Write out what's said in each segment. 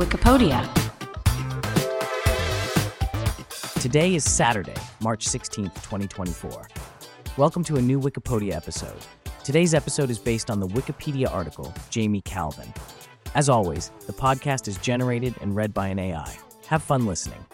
Wikipedia. Today is Saturday, March 16th, 2024. Welcome to a new Wikipedia episode. Today's episode is based on the Wikipedia article, Jamie Calvin. As always, the podcast is generated and read by an AI. Have fun listening.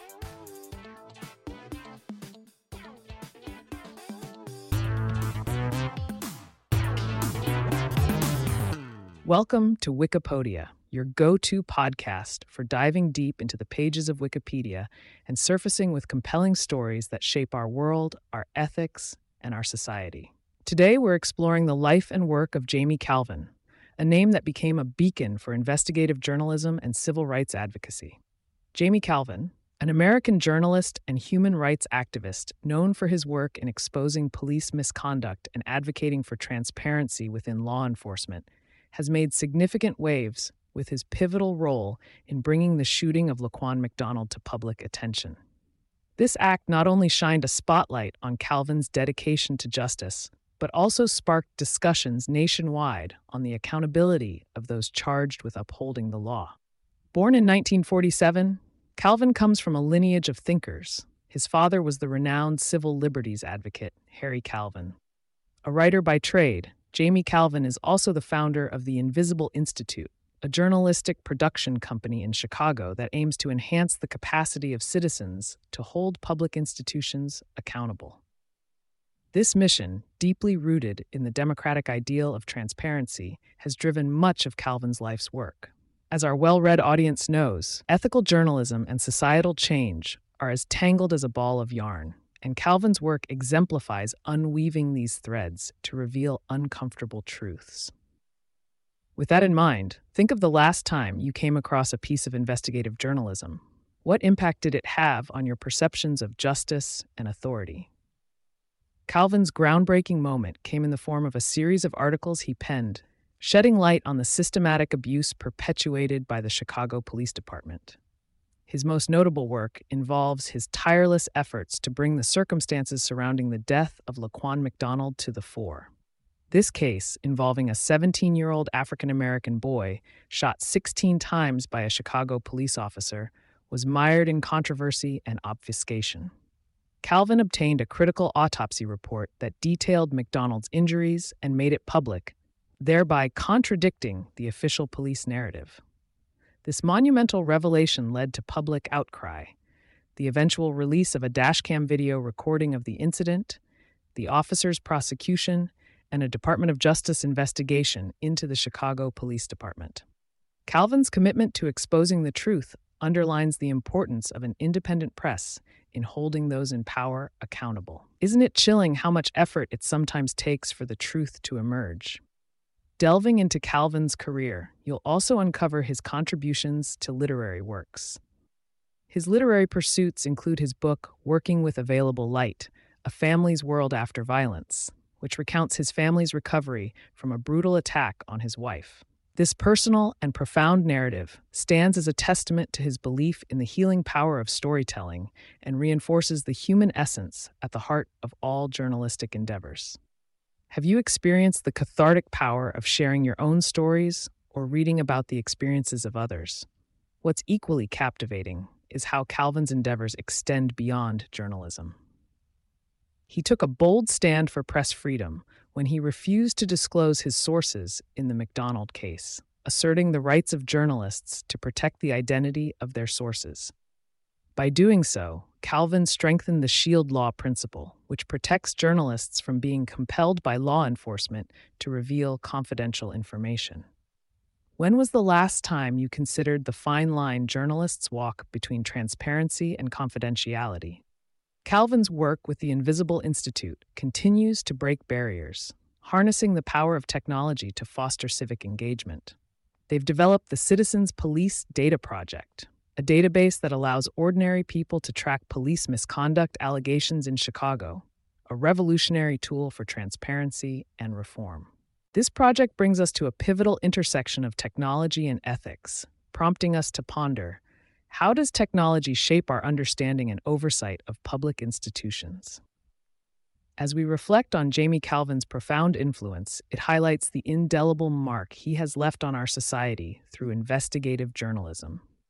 Welcome to Wikipedia, your go-to podcast for diving deep into the pages of Wikipedia and surfacing with compelling stories that shape our world, our ethics, and our society. Today, we're exploring the life and work of Jamie Calvin, a name that became a beacon for investigative journalism and civil rights advocacy. Jamie Calvin, an American journalist and human rights activist known for his work in exposing police misconduct and advocating for transparency within law enforcement, has made significant waves with his pivotal role in bringing the shooting of Laquan McDonald to public attention. This act not only shined a spotlight on Calvin's dedication to justice, but also sparked discussions nationwide on the accountability of those charged with upholding the law. Born in 1947, Calvin comes from a lineage of thinkers. His father was the renowned civil liberties advocate, Harry Calvin. A writer by trade, Jamie Calvin is also the founder of the Invisible Institute, a journalistic production company in Chicago that aims to enhance the capacity of citizens to hold public institutions accountable. This mission, deeply rooted in the democratic ideal of transparency, has driven much of Calvin's life's work. As our well-read audience knows, ethical journalism and societal change are as tangled as a ball of yarn, and Calvin's work exemplifies unweaving these threads to reveal uncomfortable truths. With that in mind, think of the last time you came across a piece of investigative journalism. What impact did it have on your perceptions of justice and authority? Calvin's groundbreaking moment came in the form of a series of articles he penned, shedding light on the systematic abuse perpetuated by the Chicago Police Department. His most notable work involves his tireless efforts to bring the circumstances surrounding the death of Laquan McDonald to the fore. This case, involving a 17-year-old African-American boy shot 16 times by a Chicago police officer, was mired in controversy and obfuscation. Calvin obtained a critical autopsy report that detailed McDonald's injuries and made it public, thereby contradicting the official police narrative. This monumental revelation led to public outcry, the eventual release of a dashcam video recording of the incident, the officer's prosecution, and a Department of Justice investigation into the Chicago Police Department. Calvin's commitment to exposing the truth underlines the importance of an independent press in holding those in power accountable. Isn't it chilling how much effort it sometimes takes for the truth to emerge? Delving into Calvin's career, you'll also uncover his contributions to literary works. His literary pursuits include his book, Working with Available Light, A Family's World After Violence, which recounts his family's recovery from a brutal attack on his wife. This personal and profound narrative stands as a testament to his belief in the healing power of storytelling and reinforces the human essence at the heart of all journalistic endeavors. Have you experienced the cathartic power of sharing your own stories or reading about the experiences of others? What's equally captivating is how Calvin's endeavors extend beyond journalism. He took a bold stand for press freedom when he refused to disclose his sources in the McDonald case, asserting the rights of journalists to protect the identity of their sources. By doing so, Calvin strengthened the Shield Law principle, which protects journalists from being compelled by law enforcement to reveal confidential information. When was the last time you considered the fine line journalists walk between transparency and confidentiality? Calvin's work with the Invisible Institute continues to break barriers, harnessing the power of technology to foster civic engagement. They've developed the Citizens Police Data Project, a database that allows ordinary people to track police misconduct allegations in Chicago, a revolutionary tool for transparency and reform. This project brings us to a pivotal intersection of technology and ethics, prompting us to ponder, how does technology shape our understanding and oversight of public institutions? As we reflect on Jamie Calvin's profound influence, it highlights the indelible mark he has left on our society through investigative journalism.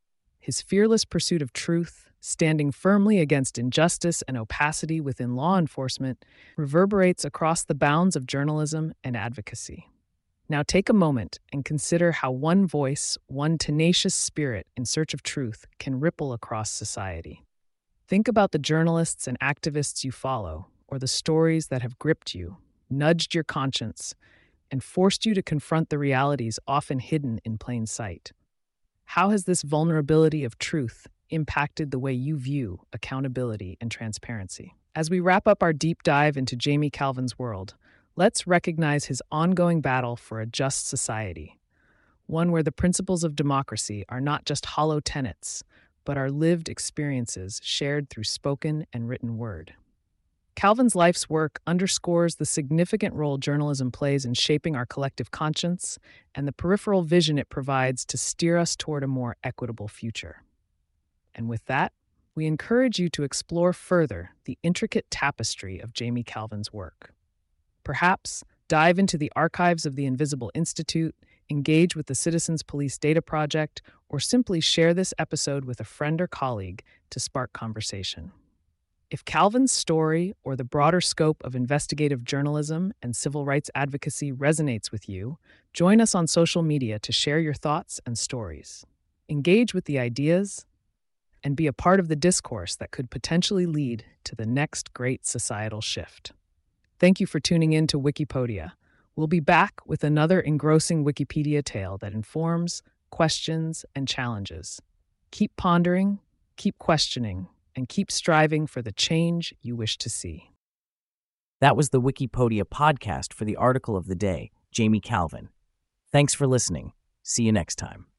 His fearless pursuit of truth, standing firmly against injustice and opacity within law enforcement, reverberates across the bounds of journalism and advocacy. Now take a moment and consider how one voice, one tenacious spirit in search of truth can ripple across society. Think about the journalists and activists you follow, or the stories that have gripped you, nudged your conscience, and forced you to confront the realities often hidden in plain sight. How has this vulnerability of truth impacted the way you view accountability and transparency? As we wrap up our deep dive into Jamie Calvin's world, let's recognize his ongoing battle for a just society, one where the principles of democracy are not just hollow tenets, but are lived experiences shared through spoken and written word. Calvin's life's work underscores the significant role journalism plays in shaping our collective conscience and the peripheral vision it provides to steer us toward a more equitable future. And with that, we encourage you to explore further the intricate tapestry of Jamie Calvin's work. Perhaps dive into the archives of the Invisible Institute, engage with the Citizens Police Data Project, or simply share this episode with a friend or colleague to spark conversation. If Calvin's story or the broader scope of investigative journalism and civil rights advocacy resonates with you, join us on social media to share your thoughts and stories. Engage with the ideas and be a part of the discourse that could potentially lead to the next great societal shift. Thank you for tuning in to Wikipedia. We'll be back with another engrossing Wikipedia tale that informs, questions, and challenges. Keep pondering, keep questioning, and keep striving for the change you wish to see. That was the Wikipedia podcast for the article of the day, Jamie Calvin. Thanks for listening. See you next time.